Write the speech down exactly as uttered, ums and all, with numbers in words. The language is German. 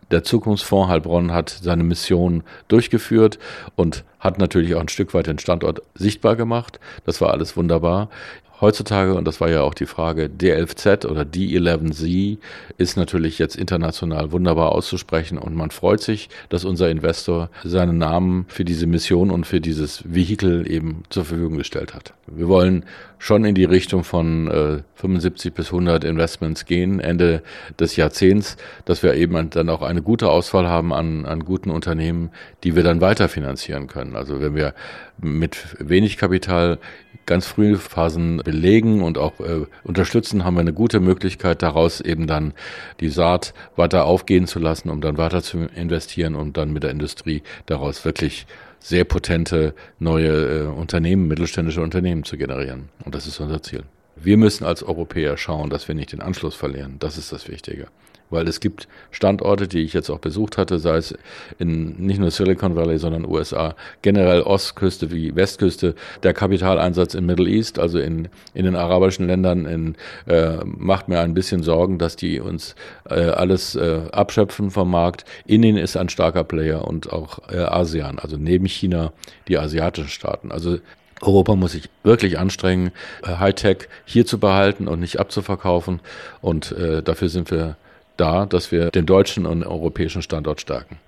Der Zukunftsfonds Heilbronn hat seine Mission durchgeführt und hat natürlich auch ein Stück weit den Standort sichtbar gemacht. Das war alles wunderbar. Heutzutage, und das war ja auch die Frage, D elf Z oder D elf Z ist natürlich jetzt international wunderbar auszusprechen und man freut sich, dass unser Investor seinen Namen für diese Mission und für dieses Vehikel eben zur Verfügung gestellt hat. Wir wollen schon in die Richtung von äh, fünfundsiebzig bis hundert Investments gehen, Ende des Jahrzehnts, dass wir eben dann auch eine gute Auswahl haben an, an guten Unternehmen, die wir dann weiterfinanzieren können. Also wenn wir mit wenig Kapital ganz frühe Phasen belegen und auch äh, unterstützen, haben wir eine gute Möglichkeit, daraus eben dann die Saat weiter aufgehen zu lassen, um dann weiter zu investieren und dann mit der Industrie daraus wirklich sehr potente neue äh, Unternehmen, mittelständische Unternehmen zu generieren. Und das ist unser Ziel. Wir müssen als Europäer schauen, dass wir nicht den Anschluss verlieren. Das ist das Wichtige. Weil es gibt Standorte, die ich jetzt auch besucht hatte, sei es in nicht nur Silicon Valley, sondern U S A, generell Ostküste wie Westküste. Der Kapitaleinsatz in Middle East, also in, in den arabischen Ländern, in, äh, macht mir ein bisschen Sorgen, dass die uns äh, alles äh, abschöpfen vom Markt. Indien ist ein starker Player und auch äh, ASEAN, also neben China die asiatischen Staaten. Also Europa muss sich wirklich anstrengen, Hightech hier zu behalten und nicht abzuverkaufen. Und äh, dafür sind wir da, dass wir den deutschen und europäischen Standort stärken.